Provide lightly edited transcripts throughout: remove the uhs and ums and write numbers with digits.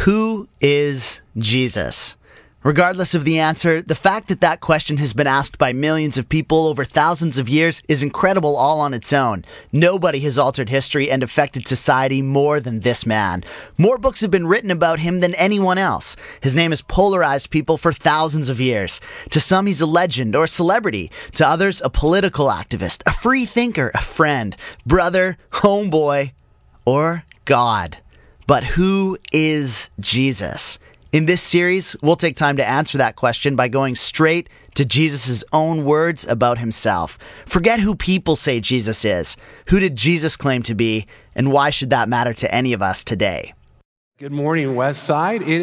Who is Jesus? Regardless of the answer, the fact that that question has been asked by millions of people over thousands of years is incredible all on its own. Nobody has altered history and affected society more than this man. More books have been written about him than anyone else. His name has polarized people for thousands of years. To some, he's a legend or a celebrity. To others, a political activist, a free thinker, a friend, brother, homeboy, or God. But who is Jesus? In this series, we'll take time to answer that question by going straight to Jesus' own words about himself. Forget who people say Jesus is. Who did Jesus claim to be, and why should that matter to any of us today? Good morning, Westside. It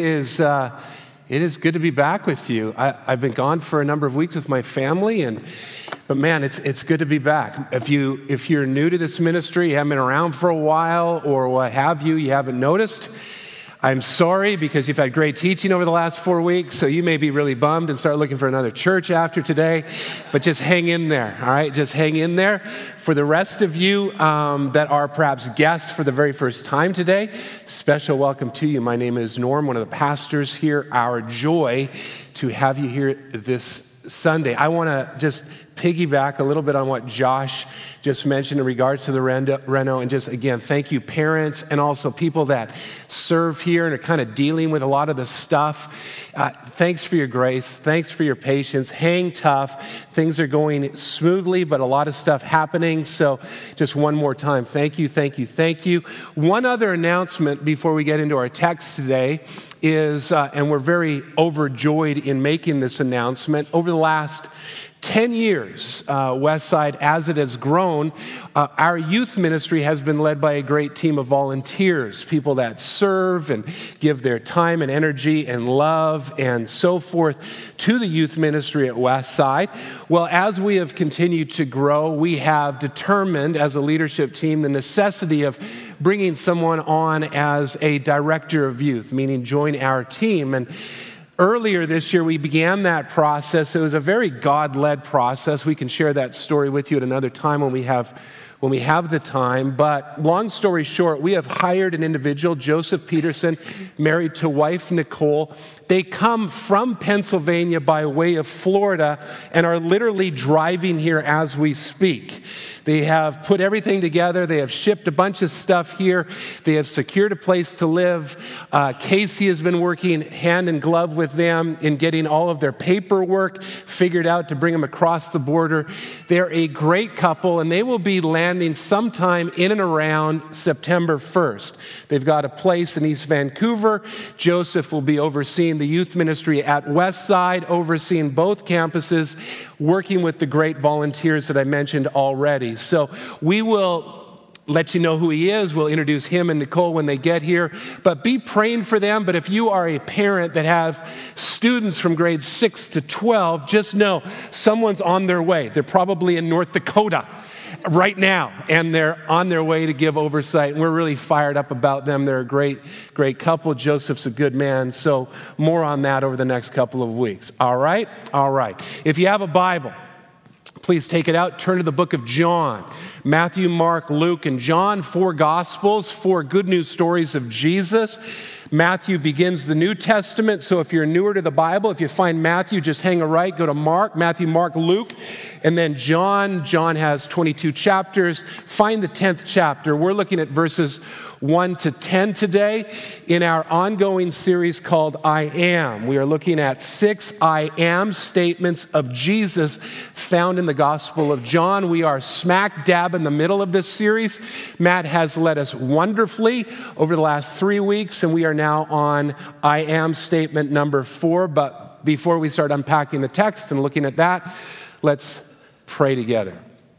is good to be back with you. I've been gone for a number of weeks with my family, but man, it's good to be back. If you're new to this ministry, you haven't been around for a while, or what have you, you haven't noticed, I'm sorry, because you've had great teaching over the last 4 weeks, so you may be really bummed and start looking for another church after today, but just hang in there, all right? Just hang in there. For the rest of you that are perhaps guests for the very first time today, special welcome to you. My name is Norm, one of the pastors here. Our joy to have you here this Sunday. I want to just piggyback a little bit on what Josh just mentioned in regards to the Reno, and just again, thank you parents and also people that serve here and are kind of dealing with a lot of the stuff. Thanks for your grace. Thanks for your patience. Hang tough. Things are going smoothly, but a lot of stuff happening. So just one more time, thank you, thank you, thank you. One other announcement before we get into our text today is, and we're very overjoyed in making this announcement, over the last 10 years, Westside, as it has grown, our youth ministry has been led by a great team of volunteers, people that serve and give their time and energy and love and so forth to the youth ministry at Westside. Well, as we have continued to grow, we have determined as a leadership team the necessity of bringing someone on as a director of youth, meaning join our team. And earlier this year, we began that process. It was a very God-led process. We can share that story with you at another time when we have the time. But long story short, we have hired an individual, Joseph Peterson, married to wife Nicole. They come from Pennsylvania by way of Florida and are literally driving here as we speak. They have put everything together. They have shipped a bunch of stuff here. They have secured a place to live. Casey has been working hand in glove with them in getting all of their paperwork figured out to bring them across the border. They're a great couple, and they will be landing sometime in and around September 1st. They've got a place in East Vancouver. Joseph will be overseeing the youth ministry at Westside, overseeing both campuses, working with the great volunteers that I mentioned already. So we will let you know who he is. We'll introduce him and Nicole when they get here. But be praying for them. But if you are a parent that have students from grades 6 to 12, just know someone's on their way. They're probably in North Dakota right now, and they're on their way to give oversight. And we're really fired up about them. They're a great couple. Joseph's a good man. So more on that over the next couple of weeks. All right? All right. If you have a Bible, please take it out. Turn to the book of John. Matthew, Mark, Luke, and John. 4 Gospels, 4 good news stories of Jesus. Matthew begins the New Testament, so if you're newer to the Bible, if you find Matthew, just hang a right, go to Mark, Matthew, Mark, Luke, and then John. John has 22 chapters. Find the 10th chapter. We're looking at verses 1 to 10 today in our ongoing series called I Am. We are looking at 6 I Am statements of Jesus found in the Gospel of John. We are smack dab in the middle of this series. Matt has led us wonderfully over the last 3 weeks, and we are now on I Am statement number 4. But before we start unpacking the text and looking at that, let's pray together.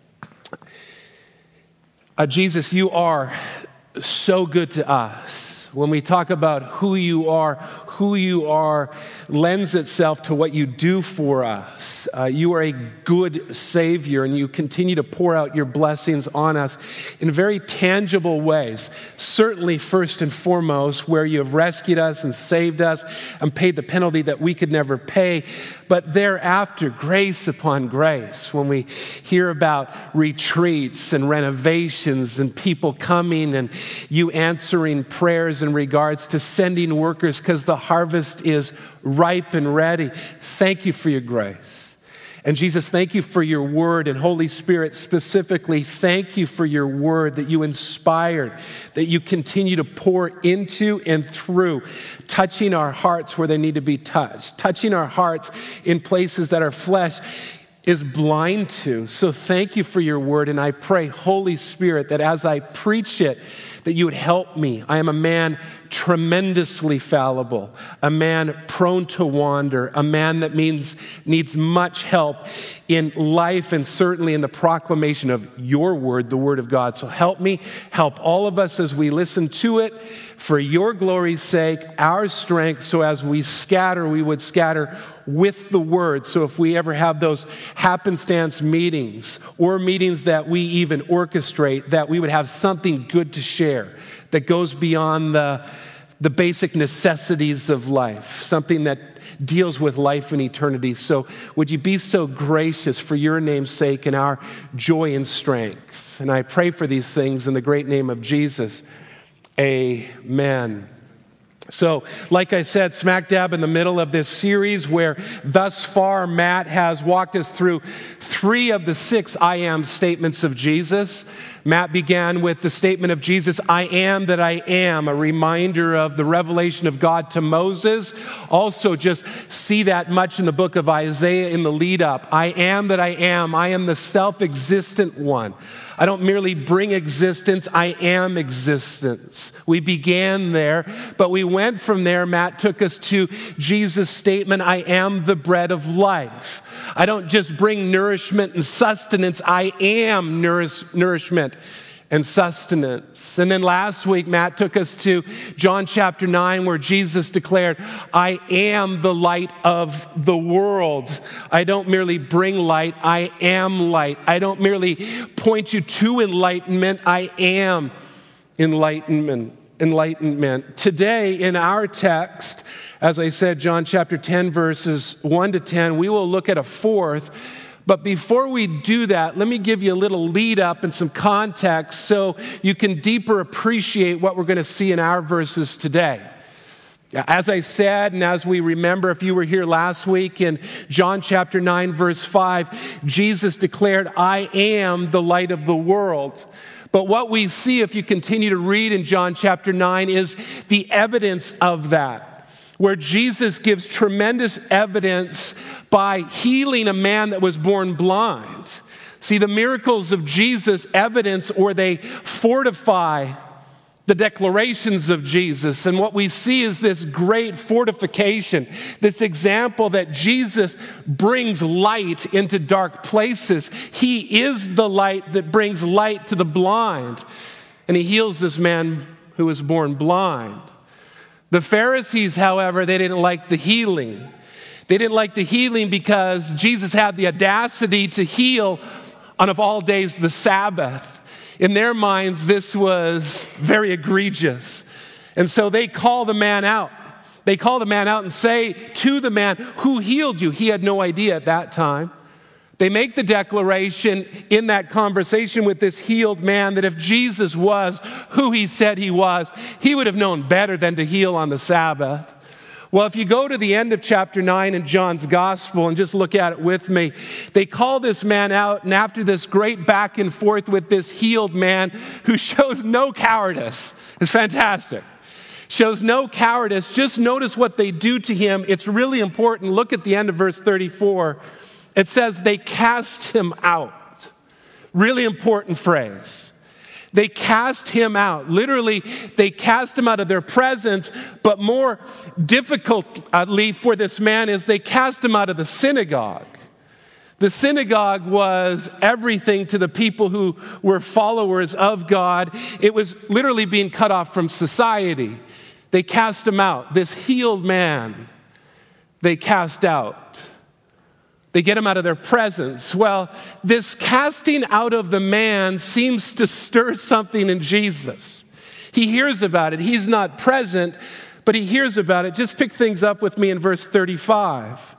Jesus, you are so good to us. When we talk about who you are lends itself to what you do for us. You are a good Savior, and you continue to pour out your blessings on us in very tangible ways. Certainly, first and foremost, where you have rescued us and saved us and paid the penalty that we could never pay. But thereafter, grace upon grace, when we hear about retreats and renovations and people coming and you answering prayers in regards to sending workers because the harvest is ripe and ready. Thank you for your grace. And Jesus, thank you for your word. And Holy Spirit, specifically, thank you for your word that you inspired, that you continue to pour into and through, touching our hearts where they need to be touched, touching our hearts in places that our flesh is blind to. So thank you for your word. And I pray, Holy Spirit, that as I preach it, that you would help me. I am a man tremendously fallible, a man prone to wander, a man that needs much help in life and certainly in the proclamation of your word, the word of God. So help me, help all of us as we listen to it for your glory's sake, our strength, so as we scatter, we would scatter with the word. So if we ever have those happenstance meetings or meetings that we even orchestrate, that we would have something good to share that goes beyond the basic necessities of life, something that deals with life and eternity. So would you be so gracious for your name's sake and our joy and strength? And I pray for these things in the great name of Jesus. Amen. So, like I said, smack dab in the middle of this series where thus far Matt has walked us through 3 of the 6 I am statements of Jesus. Matt began with the statement of Jesus, I am that I am, a reminder of the revelation of God to Moses. Also just see that much in the book of Isaiah in the lead up. I am that I am the self-existent one. I don't merely bring existence, I am existence. We began there, but we went from there. Matt took us to Jesus' statement, I am the bread of life. I don't just bring nourishment and sustenance, I am nourishment and sustenance. And then last week, Matt took us to John chapter 9, where Jesus declared, I am the light of the world. I don't merely bring light, I am light. I don't merely point you to enlightenment, I am enlightenment. Today in our text, as I said, John chapter 10, verses 1 to 10, we will look at a 4th. But before we do that, let me give you a little lead up and some context so you can deeper appreciate what we're going to see in our verses today. As I said, and as we remember, if you were here last week in John chapter 9, verse 5, Jesus declared, I am the light of the world. But what we see, if you continue to read in John chapter 9, is the evidence of that, where Jesus gives tremendous evidence by healing a man that was born blind. See, the miracles of Jesus evidence, or they fortify the declarations of Jesus. And what we see is this great fortification, this example that Jesus brings light into dark places. He is the light that brings light to the blind. And he heals this man who was born blind. The Pharisees, however, they didn't like the healing. They didn't like the healing because Jesus had the audacity to heal on, of all days, the Sabbath. In their minds, this was very egregious. And so they call the man out. They call the man out and say to the man, who healed you? He had no idea at that time. They make the declaration in that conversation with this healed man that if Jesus was who he said he was, he would have known better than to heal on the Sabbath. Well, if you go to the end of chapter 9 in John's gospel and just look at it with me, they call this man out, and after this great back and forth with this healed man who shows no cowardice, it's fantastic, shows no cowardice, just notice what they do to him. It's really important. Look at the end of verse 34. It says they cast him out. Really important phrase. They cast him out. Literally, they cast him out of their presence, but more difficultly for this man is they cast him out of the synagogue. The synagogue was everything to the people who were followers of God. It was literally being cut off from society. They cast him out. This healed man, they cast out. They get him out of their presence. Well, this casting out of the man seems to stir something in Jesus. He hears about it. He's not present, but he hears about it. Just pick things up with me in verse 35.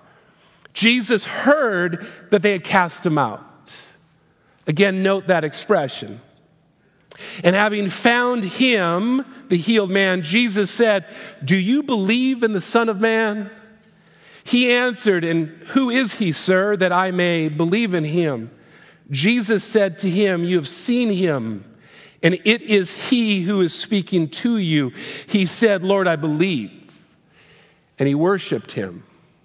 Jesus heard that they had cast him out. Again, note that expression. And having found him, the healed man, Jesus said, "Do you believe in the Son of Man?" He answered, "And who is he, sir, that I may believe in him?" Jesus said to him, "You have seen him, and it is he who is speaking to you." He said, "Lord, I believe." And he worshiped him.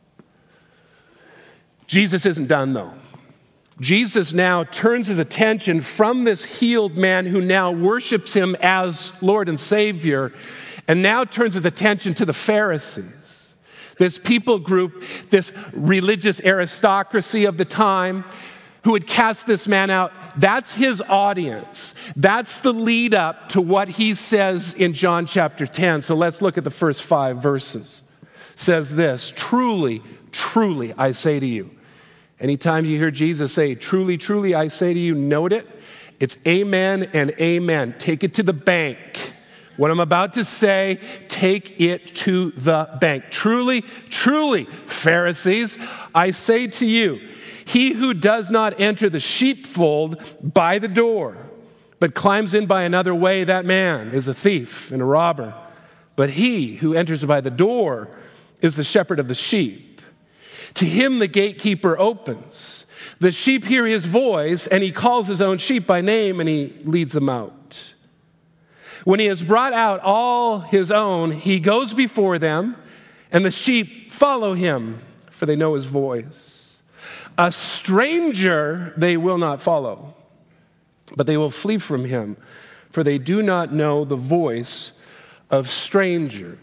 Jesus isn't done, though. Jesus now turns his attention from this healed man who now worships him as Lord and Savior, and now turns his attention to the Pharisees. This people group, this religious aristocracy of the time who had cast this man out. That's his audience. That's the lead up to what he says in John chapter 10. So let's look at the first 5 verses. It says this, "Truly, truly, I say to you." Anytime you hear Jesus say, "Truly, truly, I say to you," note it. It's amen and amen. Take it to the bank. What I'm about to say, take it to the bank. Truly, truly, Pharisees, I say to you, he who does not enter the sheepfold by the door, but climbs in by another way, that man is a thief and a robber. But he who enters by the door is the shepherd of the sheep. To him the gatekeeper opens. The sheep hear his voice, and he calls his own sheep by name, and he leads them out. When he has brought out all his own, he goes before them, and the sheep follow him, for they know his voice. A stranger they will not follow, but they will flee from him, for they do not know the voice of strangers.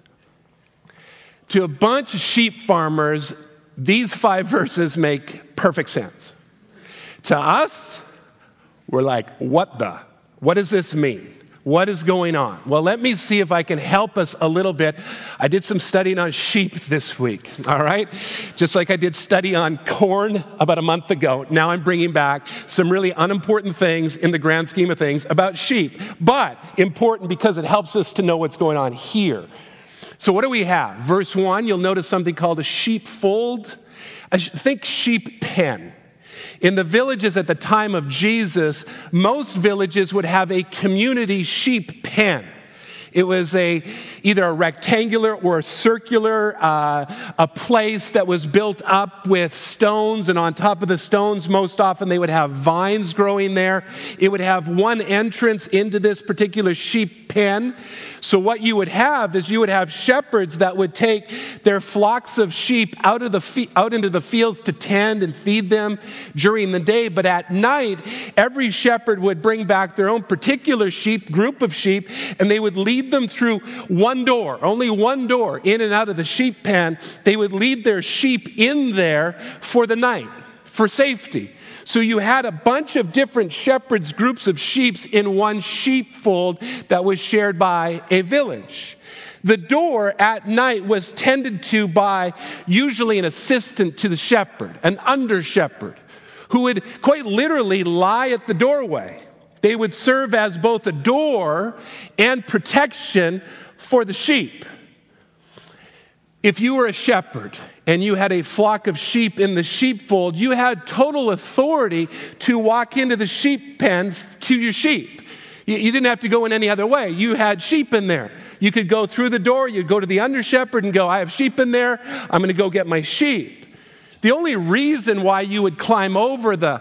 To a bunch of sheep farmers, these 5 verses make perfect sense. To us, we're like, what does this mean? What is going on? Well, let me see if I can help us a little bit. I did some studying on sheep this week, all right? Just like I did study on corn about a month ago. Now I'm bringing back some really unimportant things in the grand scheme of things about sheep, but important because it helps us to know what's going on here. So what do we have? Verse 1, you'll notice something called a sheepfold. Think sheep pen. In the villages at the time of Jesus, most villages would have a community sheep pen. It was either a rectangular or a circular a place that was built up with stones, and on top of the stones, most often they would have vines growing there. It would have one entrance into this particular sheep pen. So what you would have is you would have shepherds that would take their flocks of sheep out into the fields to tend and feed them during the day. But at night, every shepherd would bring back their own particular group of sheep, and they would lead them through one door, only one door, in and out of the sheep pen. They would lead their sheep in there for the night, for safety. So you had a bunch of different shepherds, groups of sheep in one sheepfold that was shared by a village. The door at night was tended to by usually an assistant to the shepherd, an under shepherd, who would quite literally lie at the doorway. They would serve as both a door and protection for the sheep. If you were a shepherd and you had a flock of sheep in the sheepfold, you had total authority to walk into the sheep pen to your sheep. You didn't have to go in any other way. You had sheep in there. You could go through the door, you'd go to the under shepherd and go, "I have sheep in there, I'm going to go get my sheep." The only reason why you would climb over the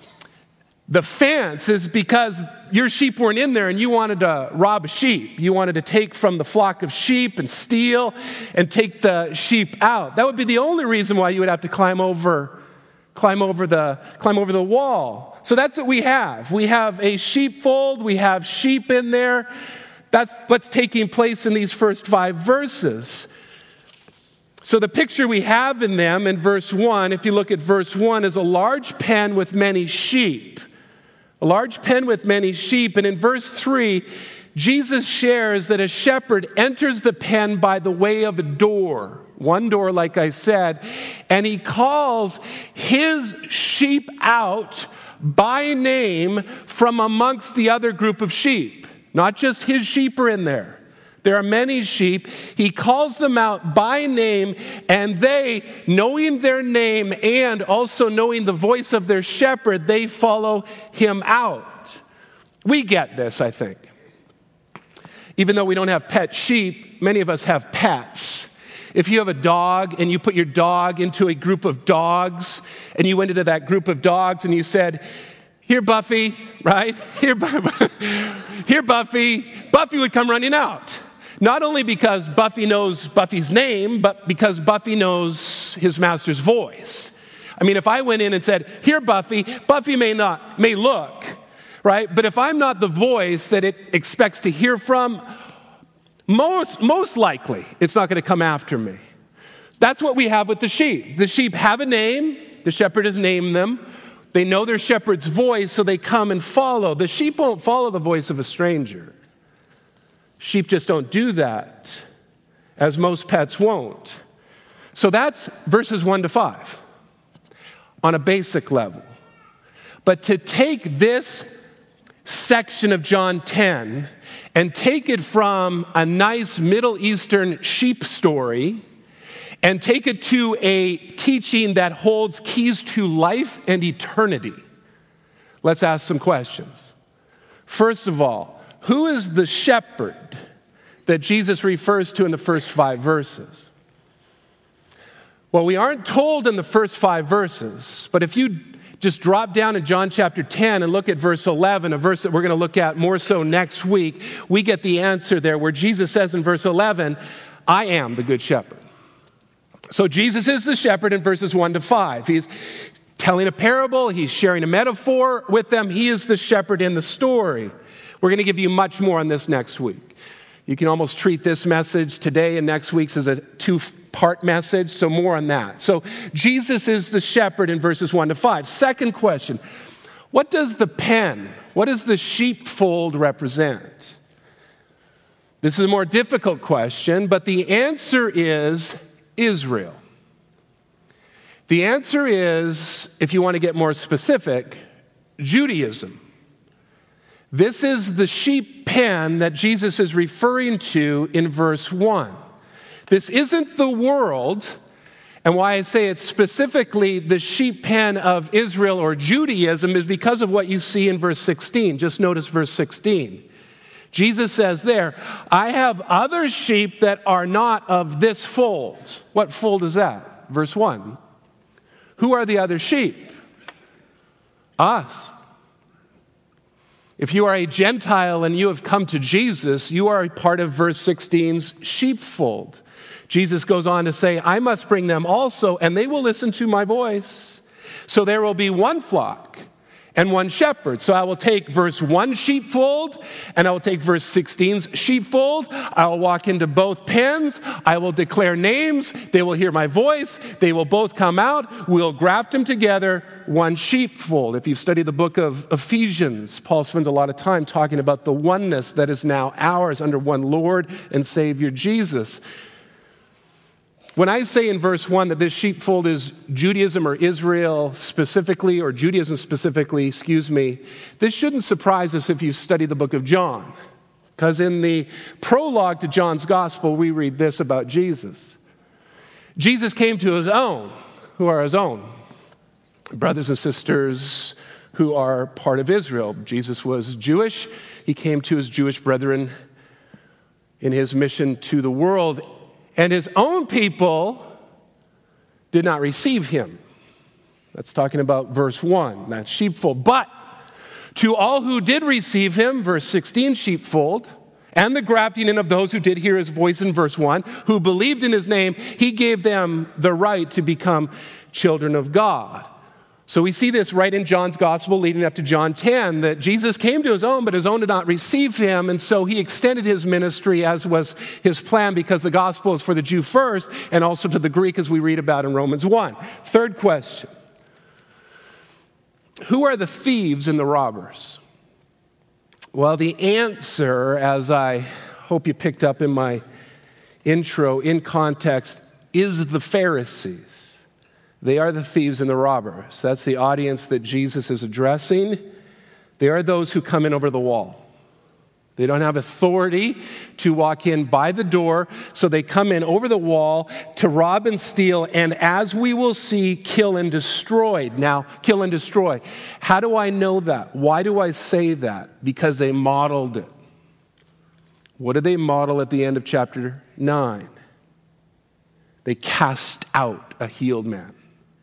fence is because your sheep weren't in there and you wanted to rob a sheep. You wanted to take from the flock of sheep and steal and take the sheep out. That would be the only reason why you would have to climb over the wall. So that's what we have. We have a sheepfold. We have sheep in there. That's what's taking place in these first 5 verses. So the picture we have in them in verse 1, if you look at verse 1, is a large pen with many sheep. A large pen with many sheep. And in verse 3, Jesus shares that a shepherd enters the pen by the way of a door. One door, like I said. And he calls his sheep out by name from amongst the other group of sheep. Not just his sheep are in there. There are many sheep. He calls them out by name, and they, knowing their name and also knowing the voice of their shepherd, they follow him out. We get this, I think. Even though we don't have pet sheep, many of us have pets. If you have a dog and you put your dog into a group of dogs and you went into that group of dogs and you said, "Here, Buffy," right? Here, Buffy. Buffy would come running out. Not only because Buffy knows Buffy's name, but because Buffy knows his master's voice. I mean, if I went in and said, "Here, Buffy," Buffy may look, right? But if I'm not the voice that it expects to hear from, most likely it's not going to come after me. That's what we have with the sheep. The sheep have a name. The shepherd has named them. They know their shepherd's voice, so they come and follow. The sheep won't follow the voice of a stranger. Sheep just don't do that, as most pets won't. So that's verses 1 to 5 on a basic level. But to take this section of John 10 and take it from a nice Middle Eastern sheep story and take it to a teaching that holds keys to life and eternity, let's ask some questions. First of all, who is the shepherd that Jesus refers to in the first 5 verses? Well, we aren't told in the first 5 verses, but if you just drop down in John chapter 10 and look at verse 11, a verse that we're going to look at more so next week, we get the answer there where Jesus says in verse 11, "I am the good shepherd." So Jesus is the shepherd in verses 1 to 5. He's telling a parable. He's sharing a metaphor with them. He is the shepherd in the story. We're going to give you much more on this next week. You can almost treat this message today and next week's as a 2-part message, so more on that. So Jesus is the shepherd in verses 1 to 5. Second question, what does the sheepfold represent? This is a more difficult question, but the answer is Israel. The answer is, if you want to get more specific, Judaism. This is the sheep pen that Jesus is referring to in verse 1. This isn't the world, and why I say it's specifically the sheep pen of Israel or Judaism is because of what you see in verse 16. Just notice verse 16. Jesus says there, "I have other sheep that are not of this fold." What fold is that? Verse 1. Who are the other sheep? Us. If you are a Gentile and you have come to Jesus, you are a part of verse 16's sheepfold. Jesus goes on to say, "I must bring them also, and they will listen to my voice. So there will be one flock and one shepherd." So I will take verse 1 sheepfold, and I will take verse 16's sheepfold. I will walk into both pens. I will declare names. They will hear my voice. They will both come out. We'll graft them together, one sheepfold. If you study the book of Ephesians, Paul spends a lot of time talking about the oneness that is now ours under one Lord and Savior, Jesus. When I say in verse 1 that this sheepfold is Judaism or Israel specifically, or Judaism specifically, this shouldn't surprise us if you study the book of John. Because in the prologue to John's gospel, we read this about Jesus. Jesus came to his own. Who are his own? Brothers and sisters who are part of Israel. Jesus was Jewish. He came to his Jewish brethren in his mission to the world. And his own people did not receive him. That's talking about verse 1, that sheepfold. But to all who did receive him, verse 16, sheepfold, and the grafting in of those who did hear his voice in verse 1, who believed in his name, he gave them the right to become children of God. So we see this right in John's gospel leading up to John 10, that Jesus came to his own, but his own did not receive him. And so he extended his ministry as was his plan, because the gospel is for the Jew first and also to the Greek, as we read about in Romans 1. Third question. Who are the thieves and the robbers? Well, the answer, as I hope you picked up in my intro, in context, is the Pharisees. They are the thieves and the robbers. That's the audience that Jesus is addressing. They are those who come in over the wall. They don't have authority to walk in by the door, so they come in over the wall to rob and steal, and as we will see, kill and destroy. Now, kill and destroy. How do I know that? Why do I say that? Because they modeled it. What did they model at the end of chapter 9? They cast out a healed man.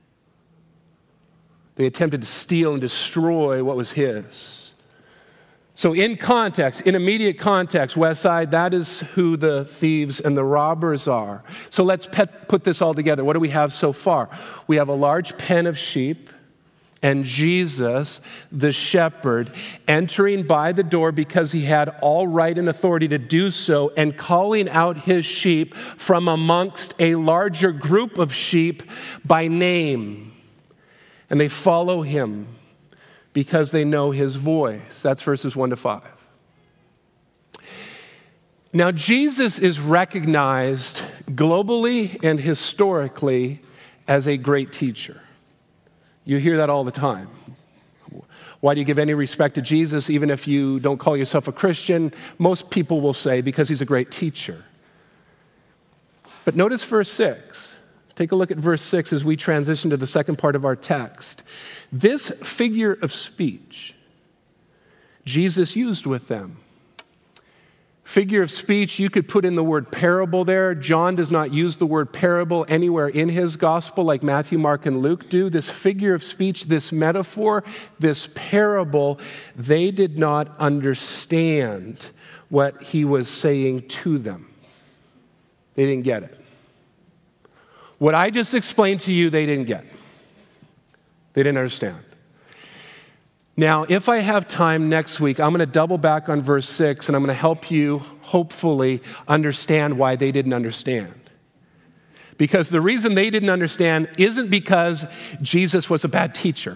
They attempted to steal and destroy what was his. So in context, in immediate context, Westside, that is who the thieves and the robbers are. So let's put this all together. What do we have so far? We have a large pen of sheep and Jesus, the shepherd, entering by the door because he had all right and authority to do so, and calling out his sheep from amongst a larger group of sheep by name. And they follow him because they know his voice. That's verses 1 to 5. Now, Jesus is recognized globally and historically as a great teacher. You hear that all the time. Why do you give any respect to Jesus, even if you don't call yourself a Christian? Most people will say, because he's a great teacher. But notice verse 6. Take a look at verse 6 as we transition to the second part of our text. This figure of speech Jesus used with them. Figure of speech, you could put in the word parable there. John does not use the word parable anywhere in his gospel like Matthew, Mark, and Luke do. This figure of speech, this metaphor, this parable, they did not understand what he was saying to them. They didn't get it. What I just explained to you, they didn't get. They didn't understand. Now, if I have time next week, I'm going to double back on verse 6, and I'm going to help you, hopefully, understand why they didn't understand. Because the reason they didn't understand isn't because Jesus was a bad teacher.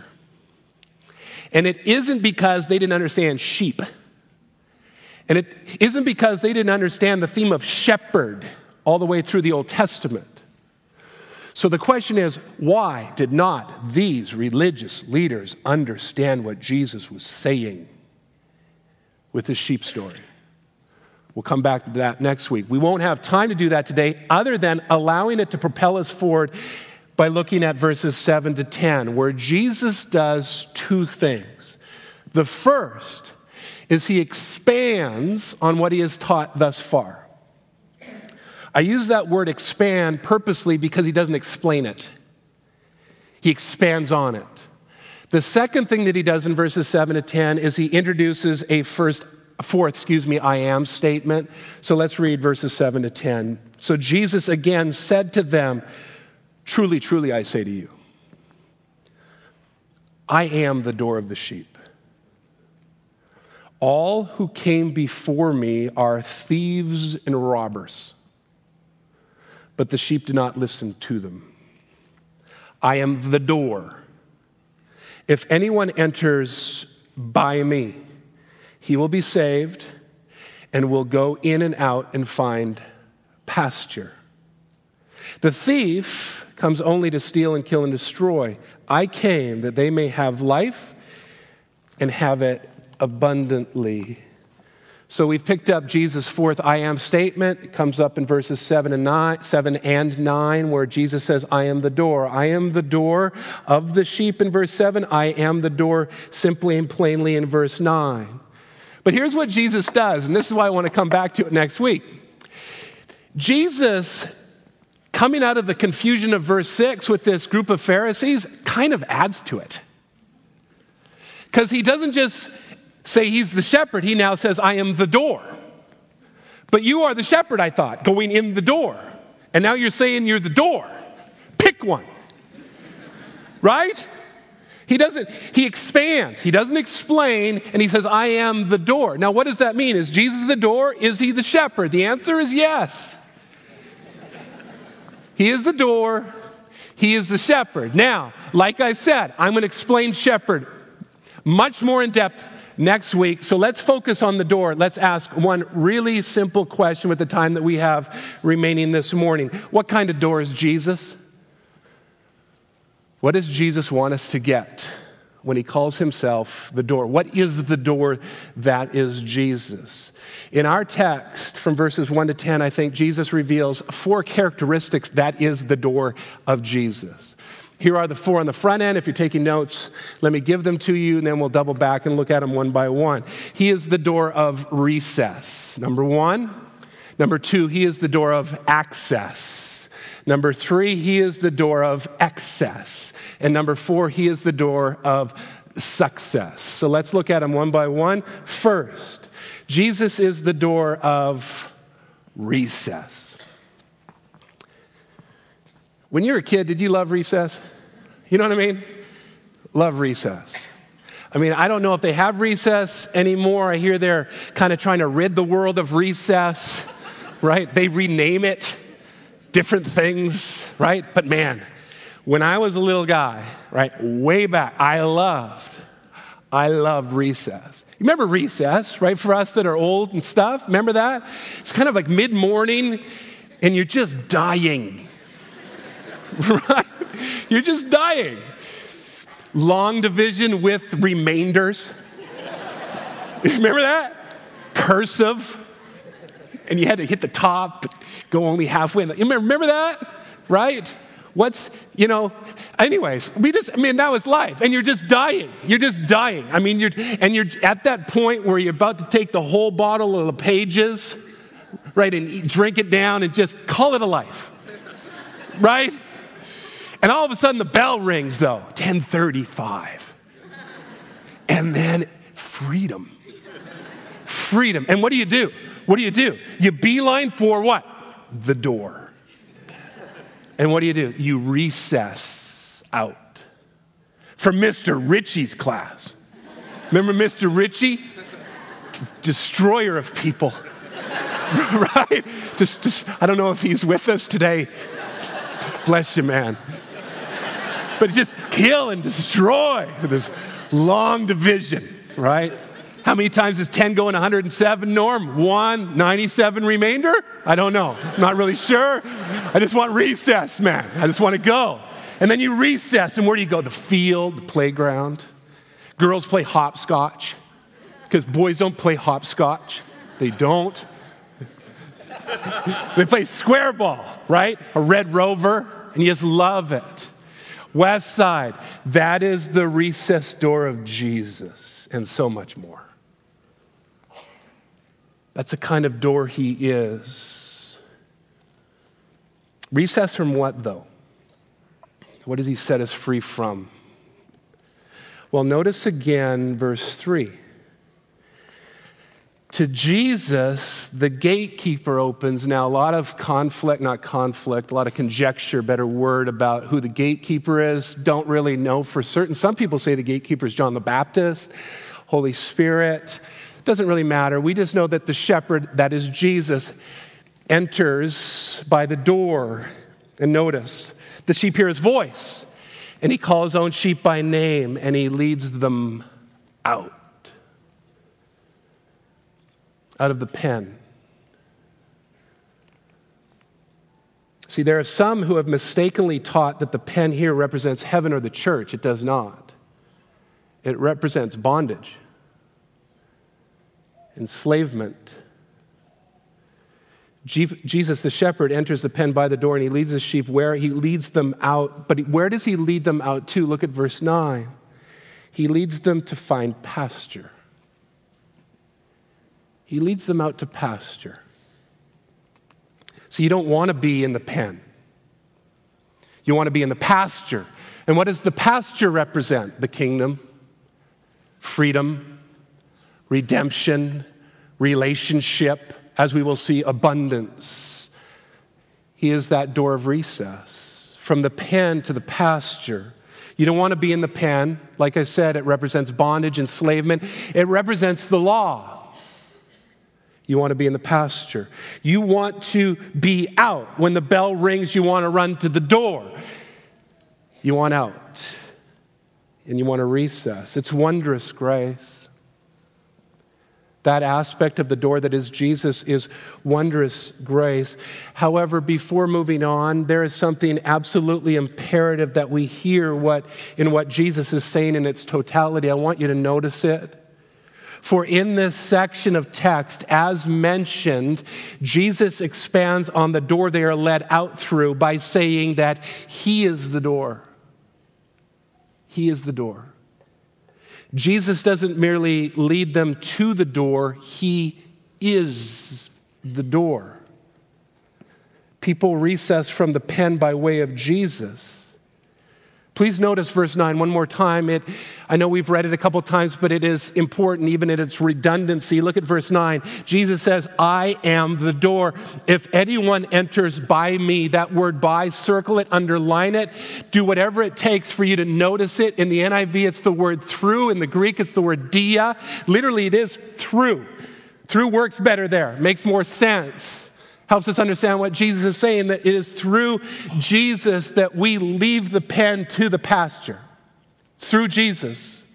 And it isn't because they didn't understand sheep. And it isn't because they didn't understand the theme of shepherd all the way through the Old Testament. So the question is, why did not these religious leaders understand what Jesus was saying with the sheep story? We'll come back to that next week. We won't have time to do that today, other than allowing it to propel us forward by looking at verses 7 to 10, where Jesus does two things. The first is he expands on what he has taught thus far. I use that word expand purposely because he doesn't explain it. He expands on it. The second thing that he does in verses 7 to 10 is he introduces a fourth, I am statement. So let's read verses 7 to 10. So Jesus again said to them, truly, truly, I say to you, I am the door of the sheep. All who came before me are thieves and robbers, but the sheep did not listen to them. I am the door. If anyone enters by me, he will be saved and will go in and out and find pasture. The thief comes only to steal and kill and destroy. I came that they may have life and have it abundantly. So we've picked up Jesus' fourth I am statement. It comes up in verses 7 and 9, where Jesus says, I am the door. I am the door of the sheep in verse 7. I am the door simply and plainly in verse 9. But here's what Jesus does, and this is why I want to come back to it next week. Jesus, coming out of the confusion of verse 6 with this group of Pharisees, kind of adds to it. Because he doesn't just say he's the shepherd, he now says, I am the door. But you are the shepherd, I thought, going in the door. And now you're saying you're the door. Pick one. Right? He expands. He doesn't explain, and he says, I am the door. Now, what does that mean? Is Jesus the door? Is he the shepherd? The answer is yes. He is the door. He is the shepherd. Now, like I said, I'm going to explain shepherd much more in depth next week. So let's focus on the door. Let's ask one really simple question with the time that we have remaining this morning. What kind of door is Jesus? What does Jesus want us to get? when he calls himself the door. What is the door? That is Jesus. In our text from verses 1 to 10, I think Jesus reveals 4 characteristics that is the door of Jesus. Here are the 4 on the front end. If you're taking notes, let me give them to you, and then we'll double back and look at them one by one. He is the door of recess, number 1. Number 2, he is the door of access. Number 3, he is the door of excess. And number 4, he is the door of success. So let's look at them one by one. First, Jesus is the door of recess. When you were a kid, did you love recess? You know what I mean? Love recess. I mean, I don't know if they have recess anymore. I hear they're kind of trying to rid the world of recess, right? They rename it different things, right? But man, when I was a little guy, right, way back, I loved recess. You remember recess, right? For us that are old and stuff, remember that? It's kind of like mid-morning and you're just dying. Right? You're just dying. Long division with remainders. Remember that? Cursive. And you had to hit the top, go only halfway. You remember that? Right? Anyways, that was life. And you're just dying. You're just dying. I mean, you're at that point where you're about to take the whole bottle of the Pages, right, and drink it down and just call it a life. Right? And all of a sudden the bell rings, though, 10:35. And then freedom. Freedom. And what do you do? You beeline for what? The door. And what do? You recess out. From Mr. Ritchie's class. Remember Mr. Ritchie? Destroyer of people. Right? Just, I don't know if he's with us today. Bless you, man. But just kill and destroy with this long division, right? How many times is 10 going 107, Norm? 1, 97 remainder? I don't know. I'm not really sure. I just want recess, man. I just want to go. And then you recess, and where do you go? The field, the playground. Girls play hopscotch, because boys don't play hopscotch. They don't. They play square ball, right? A Red Rover, and you just love it. West Side, that is the recess door of Jesus, and so much more. That's the kind of door he is. Recess from what, though? What does he set us free from? Well, notice again verse 3. To Jesus, the gatekeeper opens. Now, a lot of a lot of conjecture, better word, about who the gatekeeper is. Don't really know for certain. Some people say the gatekeeper is John the Baptist, Holy Spirit. Doesn't really matter. We just know that the shepherd, that is Jesus, enters by the door. And notice, the sheep hear his voice, and he calls his own sheep by name, and he leads them out of the pen. See, there are some who have mistakenly taught that the pen here represents heaven or the church. It does not. It represents bondage, enslavement. Jesus, the shepherd, enters the pen by the door, and he leads the sheep where? He leads them out. But where does he lead them out to? Look at verse 9. He leads them to find pasture. He leads them out to pasture. So you don't want to be in the pen. You want to be in the pasture. And what does the pasture represent? The kingdom, freedom, redemption, relationship, as we will see, abundance. He is that door of recess. From the pen to the pasture. You don't want to be in the pen. Like I said, it represents bondage, enslavement. It represents the law. You want to be in the pasture. You want to be out. When the bell rings, you want to run to the door. You want out. And you want to recess. It's wondrous grace. That aspect of the door that is Jesus is wondrous grace. However, before moving on, there is something absolutely imperative that we hear what Jesus is saying in its totality. I want you to notice it. For in this section of text, as mentioned, Jesus expands on the door they are led out through by saying that he is the door. He is the door. Jesus doesn't merely lead them to the door, he is the door. People recess from the pen by way of Jesus. Please notice verse 9 one more time. I know we've read it a couple times, but it is important even in its redundancy. Look at verse 9. Jesus says, I am the door. If anyone enters by me, that word by, circle it, underline it, do whatever it takes for you to notice it. In the NIV, it's the word through. In the Greek, it's the word dia. Literally, it is through. Through works better there, makes more sense. Helps us understand what Jesus is saying, that it is through Jesus that we leave the pen to the pasture. It's through Jesus.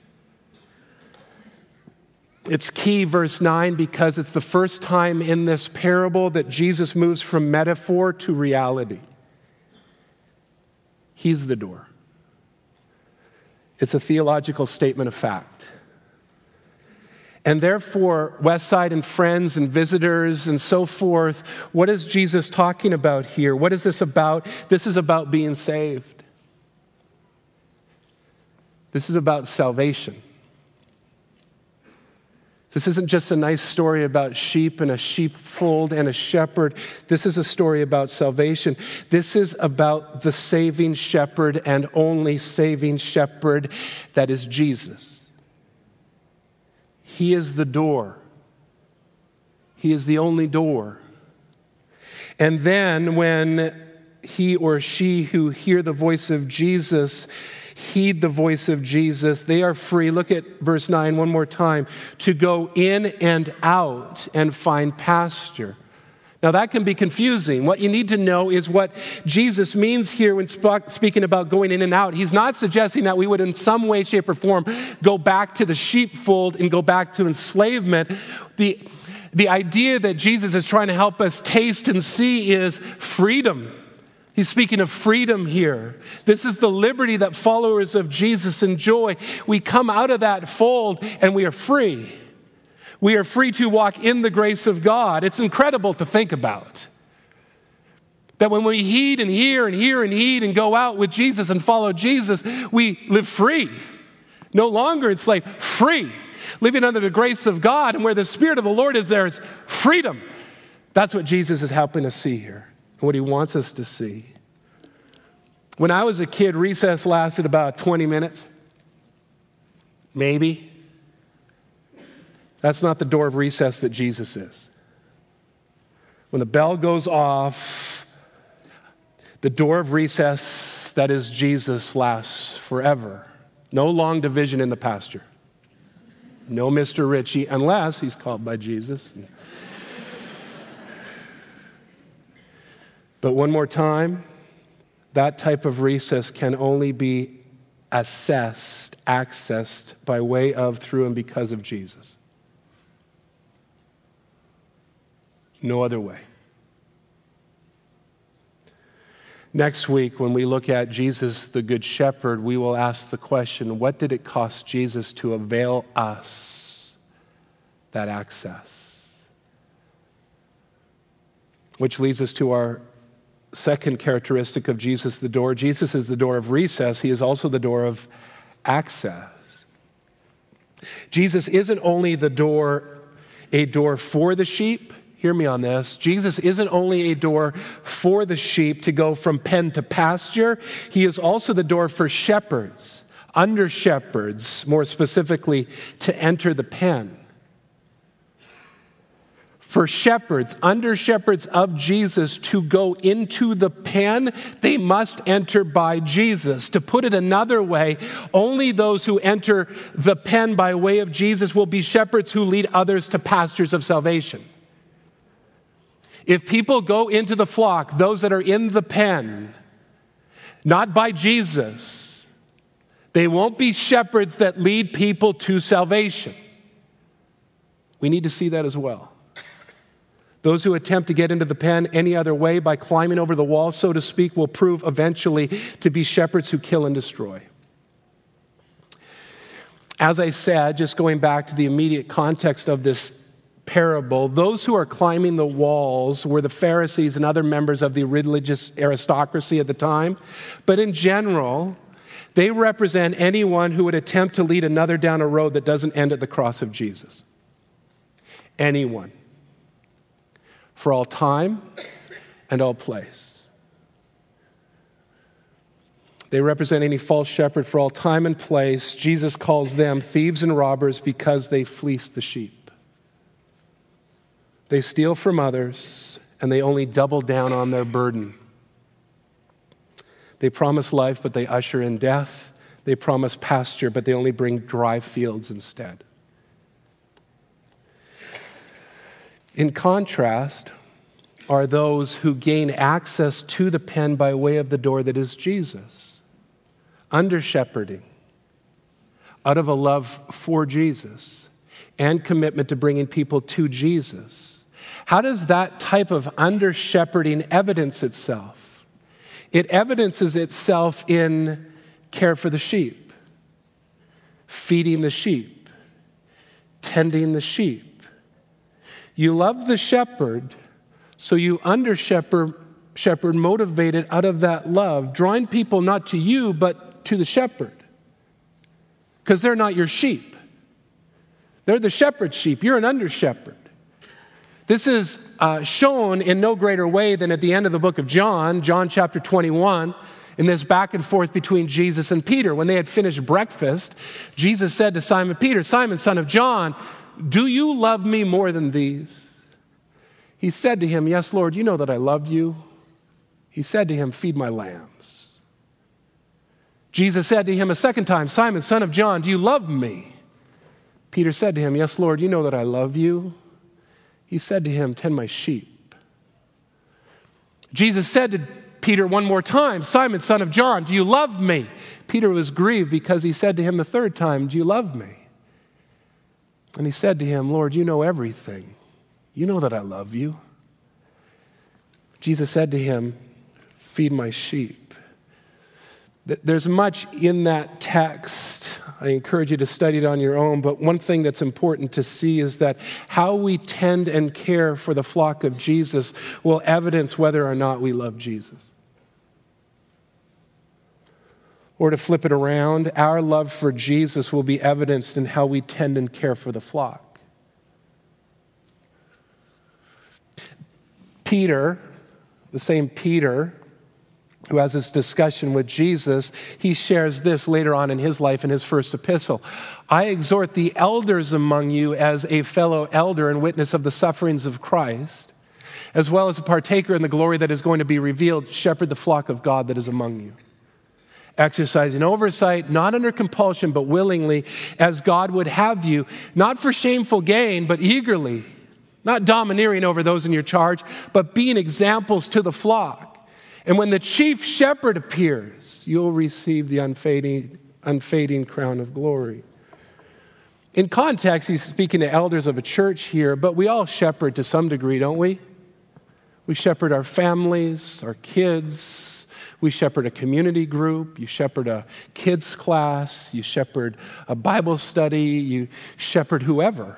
It's key, verse 9, because it's the first time in this parable that Jesus moves from metaphor to reality. He's the door. It's a theological statement of fact. And therefore, Westside and friends and visitors and so forth, what is Jesus talking about here? What is this about? This is about being saved. This is about salvation. This isn't just a nice story about sheep and a sheepfold and a shepherd. This is a story about salvation. This is about the saving shepherd and only saving shepherd, that is Jesus. He is the door. He is the only door. And then when he or she who hear the voice of Jesus heed the voice of Jesus, they are free. Look at verse 9 one more time. To go in and out and find pasture. Now that can be confusing. What you need to know is what Jesus means here when speaking about going in and out. He's not suggesting that we would in some way, shape, or form go back to the sheepfold and go back to enslavement. The idea that Jesus is trying to help us taste and see is freedom. He's speaking of freedom here. This is the liberty that followers of Jesus enjoy. We come out of that fold and we are free. We are free to walk in the grace of God. It's incredible to think about. That when we heed and hear and hear and heed and go out with Jesus and follow Jesus, we live free. No longer enslaved, free. Living under the grace of God, and where the Spirit of the Lord is, there is freedom. That's what Jesus is helping us see here, and what he wants us to see. When I was a kid, recess lasted about 20 minutes, maybe. That's not the door of recess that Jesus is. When the bell goes off, the door of recess, that is Jesus, lasts forever. No long division in the pasture. No Mr. Ritchie, unless he's called by Jesus. But one more time, that type of recess can only be accessed by way of, through, and because of Jesus. No other way. Next week, when we look at Jesus, the Good Shepherd, we will ask the question, what did it cost Jesus to avail us that access? Which leads us to our second characteristic of Jesus, the door. Jesus is the door of recess. He is also the door of access. Jesus isn't only a door for the sheep. Hear me on this. Jesus isn't only a door for the sheep to go from pen to pasture. He is also the door for shepherds, under shepherds, more specifically, to enter the pen. For shepherds, under shepherds of Jesus to go into the pen, they must enter by Jesus. To put it another way, only those who enter the pen by way of Jesus will be shepherds who lead others to pastures of salvation. If people go into the flock, those that are in the pen, not by Jesus, they won't be shepherds that lead people to salvation. We need to see that as well. Those who attempt to get into the pen any other way by climbing over the wall, so to speak, will prove eventually to be shepherds who kill and destroy. As I said, just going back to the immediate context of this parable, those who are climbing the walls were the Pharisees and other members of the religious aristocracy at the time. But in general, they represent anyone who would attempt to lead another down a road that doesn't end at the cross of Jesus. Anyone. For all time and all place. They represent any false shepherd for all time and place. Jesus calls them thieves and robbers because they fleece the sheep. They steal from others and they only double down on their burden. They promise life, but they usher in death. They promise pasture, but they only bring dry fields instead. In contrast are those who gain access to the pen by way of the door that is Jesus, under shepherding, out of a love for Jesus and commitment to bringing people to Jesus. How does that type of under shepherding evidence itself? It evidences itself in care for the sheep, feeding the sheep, tending the sheep. You love the shepherd, so you under shepherd motivated out of that love, drawing people not to you, but to the shepherd. Because they're not your sheep. They're the shepherd's sheep. You're an under shepherd. This is shown in no greater way than at the end of the book of John, John chapter 21, in this back and forth between Jesus and Peter. When they had finished breakfast, Jesus said to Simon Peter, "Simon, son of John, do you love me more than these?" He said to him, "Yes, Lord, you know that I love you." He said to him, "Feed my lambs." Jesus said to him a second time, "Simon, son of John, do you love me?" Peter said to him, "Yes, Lord, you know that I love you." He said to him, "Tend my sheep." Jesus said to Peter one more time, "Simon, son of John, do you love me?" Peter was grieved because he said to him the third time, "Do you love me?" And he said to him, "Lord, you know everything. You know that I love you." Jesus said to him, "Feed my sheep." There's much in that text. I encourage you to study it on your own, but one thing that's important to see is that how we tend and care for the flock of Jesus will evidence whether or not we love Jesus. Or to flip it around, our love for Jesus will be evidenced in how we tend and care for the flock. Peter, the same Peter who has this discussion with Jesus, he shares this later on in his life in his first epistle. "I exhort the elders among you as a fellow elder and witness of the sufferings of Christ, as well as a partaker in the glory that is going to be revealed. Shepherd the flock of God that is among you, exercising oversight, not under compulsion, but willingly, as God would have you, not for shameful gain, but eagerly, not domineering over those in your charge, but being examples to the flock. And when the chief shepherd appears, you'll receive the unfading crown of glory." In context, he's speaking to elders of a church here, but we all shepherd to some degree, don't we? We shepherd our families, our kids. We shepherd a community group. You shepherd a kids class. You shepherd a Bible study. You shepherd whoever.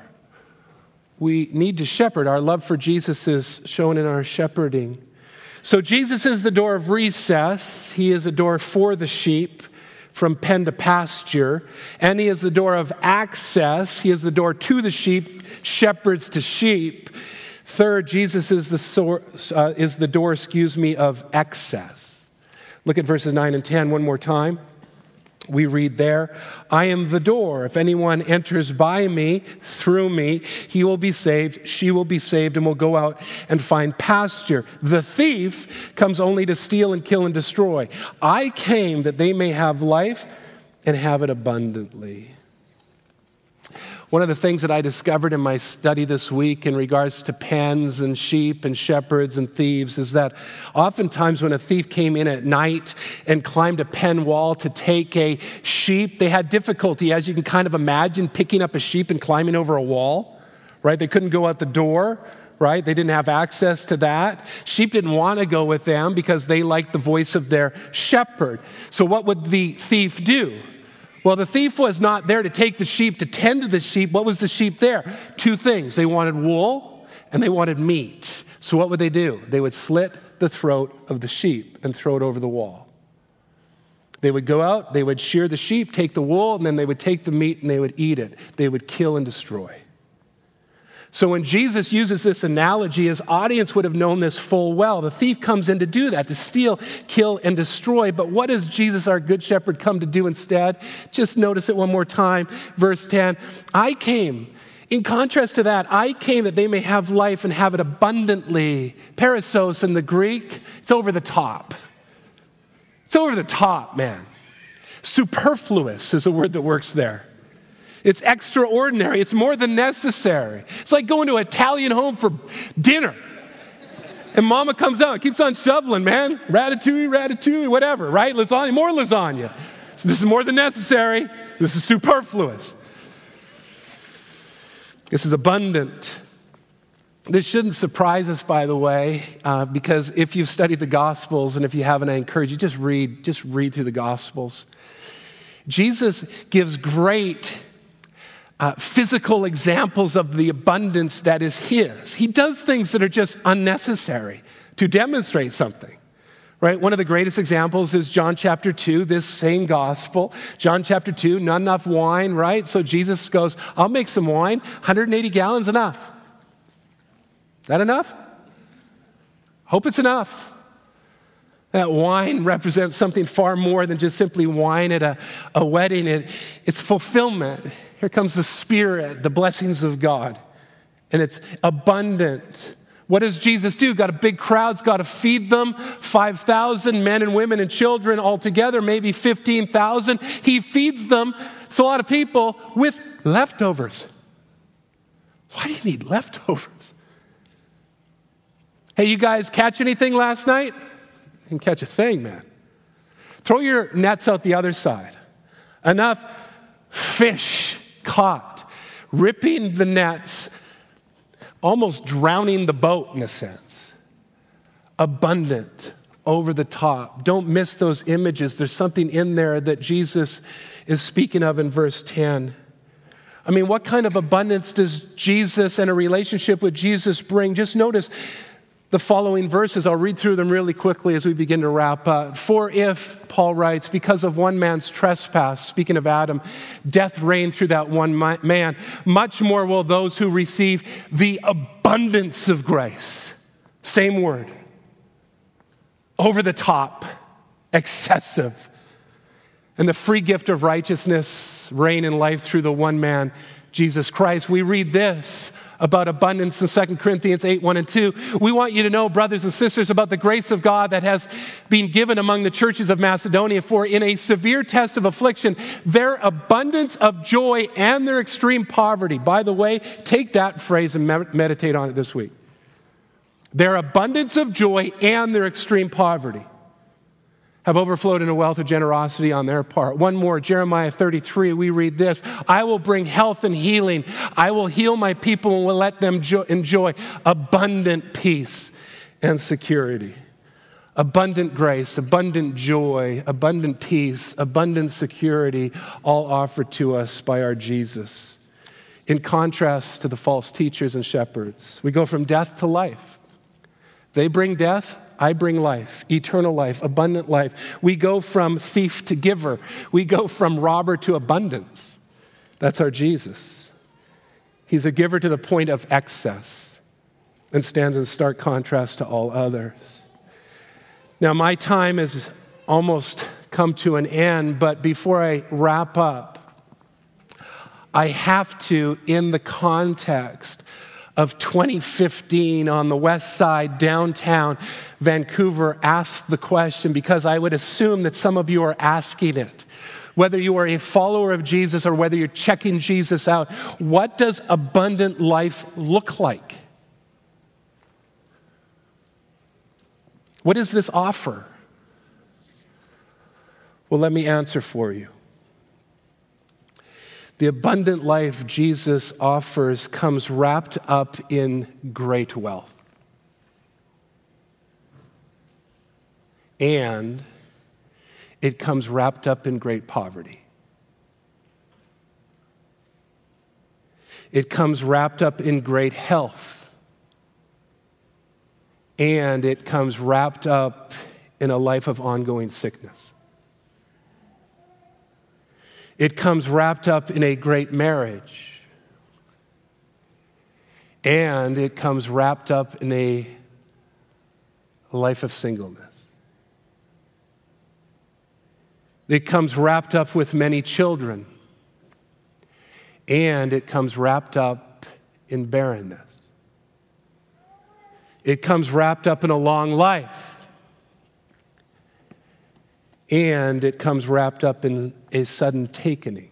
We need to shepherd. Our love for Jesus is shown in our shepherding. So Jesus is the door of recess. He is a door for the sheep from pen to pasture. And he is the door of access. He is the door to the sheep, shepherds to sheep. Third, Jesus is the door, of excess. Look at verses 9 and 10 one more time. We read there, "I am the door. If anyone enters by me, through me, he will be saved, she will be saved, and will go out and find pasture. The thief comes only to steal and kill and destroy. I came that they may have life and have it abundantly." One of the things that I discovered in my study this week in regards to pens and sheep and shepherds and thieves is that oftentimes when a thief came in at night and climbed a pen wall to take a sheep, they had difficulty, as you can kind of imagine, picking up a sheep and climbing over a wall, right? They couldn't go out the door, right? They didn't have access to that. Sheep didn't want to go with them because they liked the voice of their shepherd. So what would the thief do? Well, the thief was not there to take the sheep, to tend to the sheep. What was the sheep there? Two things. They wanted wool and they wanted meat. So what would they do? They would slit the throat of the sheep and throw it over the wall. They would go out, they would shear the sheep, take the wool, and then they would take the meat and they would eat it. They would kill and destroy. So when Jesus uses this analogy, his audience would have known this full well. The thief comes in to do that, to steal, kill, and destroy. But what does Jesus, our good shepherd, come to do instead? Just notice it one more time. Verse 10, I came. In contrast to that, I came that they may have life and have it abundantly. Perissos in the Greek, it's over the top. It's over the top, man. Superfluous is a word that works there. It's extraordinary. It's more than necessary. It's like going to an Italian home for dinner. And mama comes out and keeps on shoveling, man. Ratatouille, whatever, right? Lasagna, more lasagna. So this is more than necessary. This is superfluous. This is abundant. This shouldn't surprise us, by the way, because if you've studied the Gospels, and if you haven't, I encourage you, just read through the Gospels. Jesus gives great physical examples of the abundance that is his. He does things that are just unnecessary to demonstrate something, right? One of the greatest examples is John chapter 2, this same gospel. John chapter 2, not enough wine, right? So Jesus goes, I'll make some wine, 180 gallons enough. That enough? Hope it's enough. That wine represents something far more than just simply wine at a wedding. It's fulfillment. Here comes the Spirit, the blessings of God. And it's abundant. What does Jesus do? Got a big crowd's got to feed them. 5,000 men and women and children all together, maybe 15,000. He feeds them, it's a lot of people, with leftovers. Why do you need leftovers? Hey, you guys catch anything last night? You can catch a thing, man. Throw your nets out the other side. Enough fish caught, ripping the nets, almost drowning the boat in a sense. Abundant, over the top. Don't miss those images. There's something in there that Jesus is speaking of in verse 10. I mean, what kind of abundance does Jesus and a relationship with Jesus bring? Just notice the following verses. I'll read through them really quickly as we begin to wrap up. For if, Paul writes, because of one man's trespass, speaking of Adam, death reigned through that one man, much more will those who receive the abundance of grace. Same word. Over the top, excessive. And the free gift of righteousness reign in life through the one man, Jesus Christ. We read this about abundance in 2 Corinthians 8, 1 and 2. We want you to know, brothers and sisters, about the grace of God that has been given among the churches of Macedonia. For in a severe test of affliction, their abundance of joy and their extreme poverty. By the way, take that phrase and meditate on it this week. Their abundance of joy and their extreme poverty have overflowed in a wealth of generosity on their part. One more, Jeremiah 33, we read this. I will bring health and healing. I will heal my people and will let them enjoy abundant peace and security. Abundant grace, abundant joy, abundant peace, abundant security, all offered to us by our Jesus. In contrast to the false teachers and shepherds, we go from death to life. They bring death, I bring life, eternal life, abundant life. We go from thief to giver. We go from robber to abundance. That's our Jesus. He's a giver to the point of excess and stands in stark contrast to all others. Now, my time has almost come to an end, but before I wrap up, I have to, in the context of 2015 on the west side, downtown Vancouver, ask the question, because I would assume that some of you are asking it. Whether you are a follower of Jesus or whether you're checking Jesus out, what does abundant life look like? What does this offer? Well, let me answer for you. The abundant life Jesus offers comes wrapped up in great wealth. And it comes wrapped up in great poverty. It comes wrapped up in great health. And it comes wrapped up in a life of ongoing sickness. It comes wrapped up in a great marriage. And it comes wrapped up in a life of singleness. It comes wrapped up with many children. And it comes wrapped up in barrenness. It comes wrapped up in a long life. And it comes wrapped up in a sudden takening.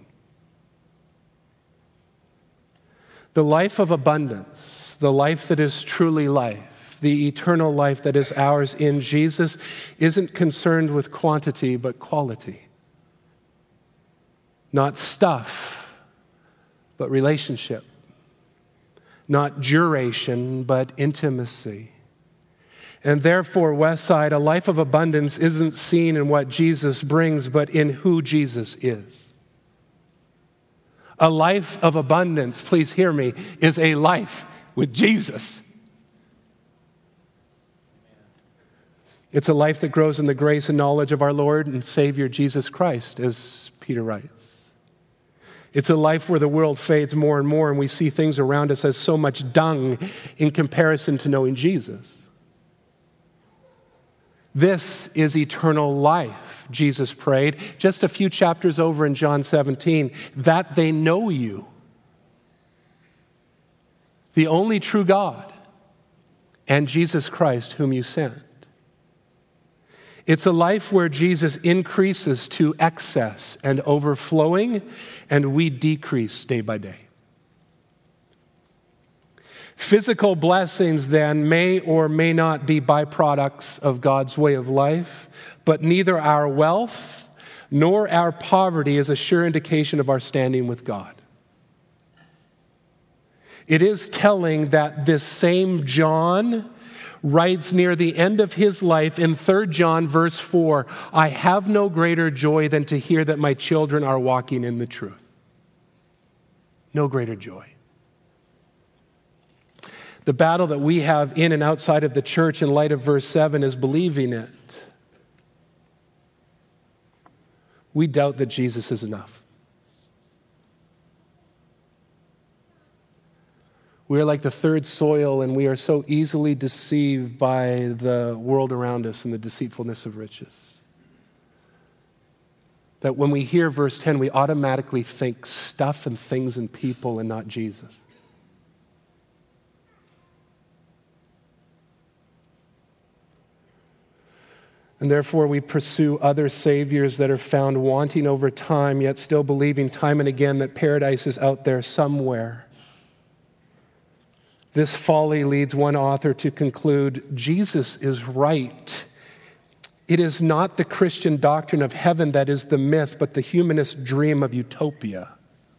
The life of abundance, the life that is truly life, the eternal life that is ours in Jesus, isn't concerned with quantity but quality. Not stuff, but relationship. Not duration, but intimacy. And therefore, Westside, a life of abundance isn't seen in what Jesus brings, but in who Jesus is. A life of abundance, please hear me, is a life with Jesus. It's a life that grows in the grace and knowledge of our Lord and Savior Jesus Christ, as Peter writes. It's a life where the world fades more and more, and we see things around us as so much dung in comparison to knowing Jesus. This is eternal life, Jesus prayed, just a few chapters over in John 17, that they know you, the only true God, and Jesus Christ whom you sent. It's a life where Jesus increases to excess and overflowing, and we decrease day by day. Physical blessings, then, may or may not be byproducts of God's way of life, but neither our wealth nor our poverty is a sure indication of our standing with God. It is telling that this same John writes near the end of his life in 3 John verse 4, I have no greater joy than to hear that my children are walking in the truth. No greater joy. The battle that we have in and outside of the church in light of verse 7 is believing it. We doubt that Jesus is enough. We are like the third soil, and we are so easily deceived by the world around us and the deceitfulness of riches, that when we hear verse 10, we automatically think stuff and things and people and not Jesus. And therefore, we pursue other saviors that are found wanting over time, yet still believing time and again that paradise is out there somewhere. This folly leads one author to conclude, Jesus is right. It is not the Christian doctrine of heaven that is the myth, but the humanist dream of utopia.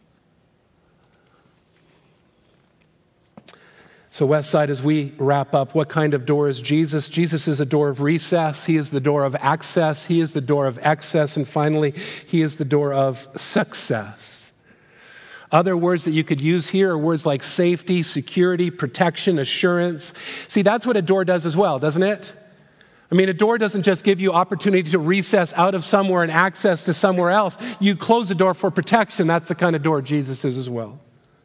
So Westside, as we wrap up, what kind of door is Jesus? Jesus is a door of recess. He is the door of access. He is the door of excess. And finally, he is the door of success. Other words that you could use here are words like safety, security, protection, assurance. See, that's what a door does as well, doesn't it? I mean, a door doesn't just give you opportunity to recess out of somewhere and access to somewhere else. You close the door for protection. That's the kind of door Jesus is as well.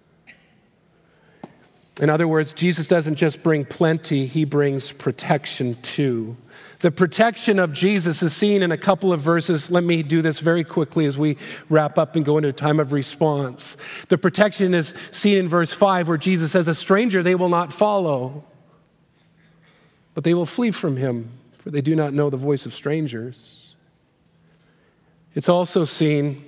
In other words, Jesus doesn't just bring plenty, he brings protection too. The protection of Jesus is seen in a couple of verses. Let me do this very quickly as we wrap up and go into a time of response. The protection is seen in verse 5 where Jesus says, a stranger they will not follow, but they will flee from him, for they do not know the voice of strangers. It's also seen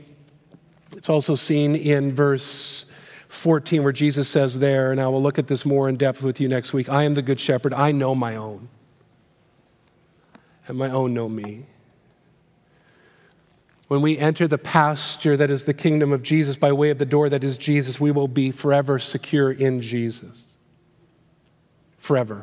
in verse 14 where Jesus says there, and I will look at this more in depth with you next week, I am the good shepherd, I know my own, and my own know me. When we enter the pasture that is the kingdom of Jesus by way of the door that is Jesus, we will be forever secure in Jesus. Forever.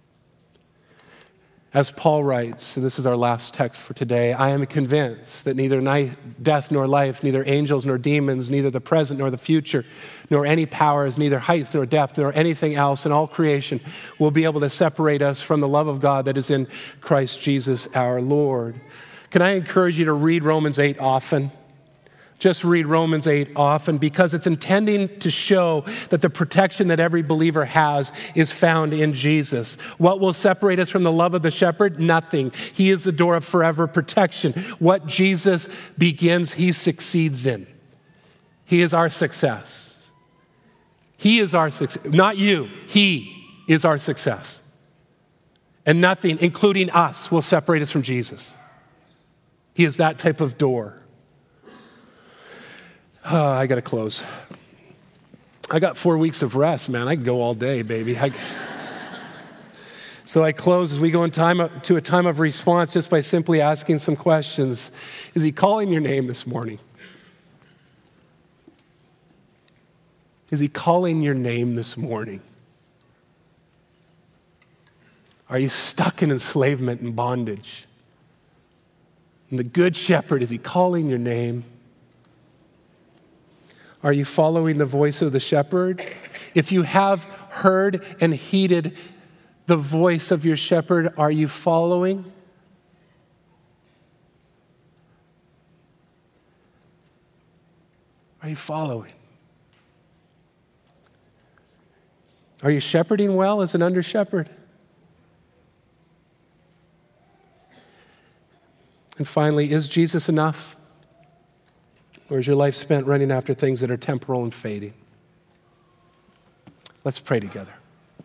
As Paul writes, and this is our last text for today, I am convinced that neither death nor life, neither angels nor demons, neither the present nor the future, nor any powers, neither height nor depth, nor anything else in all creation will be able to separate us from the love of God that is in Christ Jesus our Lord. Can I encourage you to read Romans 8 often? Just read Romans 8 often, because it's intending to show that the protection that every believer has is found in Jesus. What will separate us from the love of the shepherd? Nothing. He is the door of forever protection. What Jesus begins, he succeeds in. He is our success. He is our success. Not you. He is our success. And nothing, including us, will separate us from Jesus. He is that type of door. I got to close. I got 4 weeks of rest, man. I can go all day, baby. So I close as we go to a time of response just by simply asking some questions. Is he calling your name this morning? Is he calling your name this morning? Are you stuck in enslavement and bondage? And the Good Shepherd, is he calling your name? Are you following the voice of the shepherd? If you have heard and heeded the voice of your shepherd, are you following? Are you following? Are you shepherding well as an under-shepherd? And finally, is Jesus enough? Or is your life spent running after things that are temporal and fading? Let's pray together.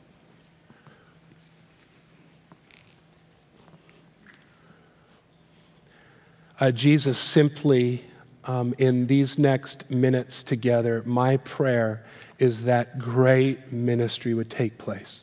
Jesus, simply in these next minutes together, my prayer is that great ministry would take place.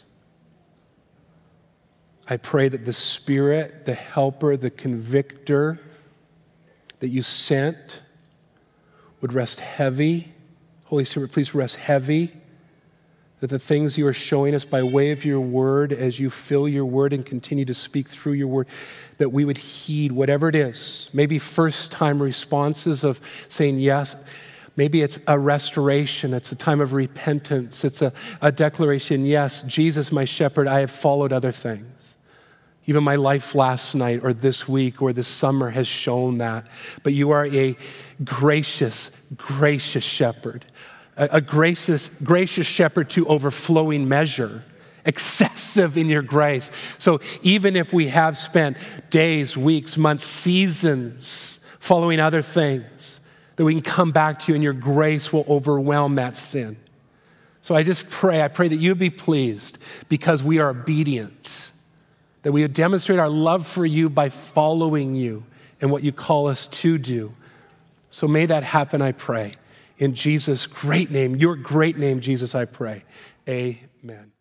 I pray that the Spirit, the helper, the convictor that you sent would rest heavy. Holy Spirit, please rest heavy. That the things you are showing us by way of your word, as you fill your word and continue to speak through your word, that we would heed whatever it is. Maybe first-time responses of saying yes. Maybe it's a restoration. It's a time of repentance. It's a declaration, yes, Jesus, my shepherd, I have followed other things. Even my life last night or this week or this summer has shown that. But you are a gracious, gracious shepherd. A gracious shepherd to overflowing measure. Excessive in your grace. So even if we have spent days, weeks, months, seasons following other things, that we can come back to you and your grace will overwhelm that sin. So I pray that you be pleased because we are obedient. That we would demonstrate our love for you by following you and what you call us to do. So may that happen, I pray. In Jesus' great name, your great name, Jesus, I pray. Amen.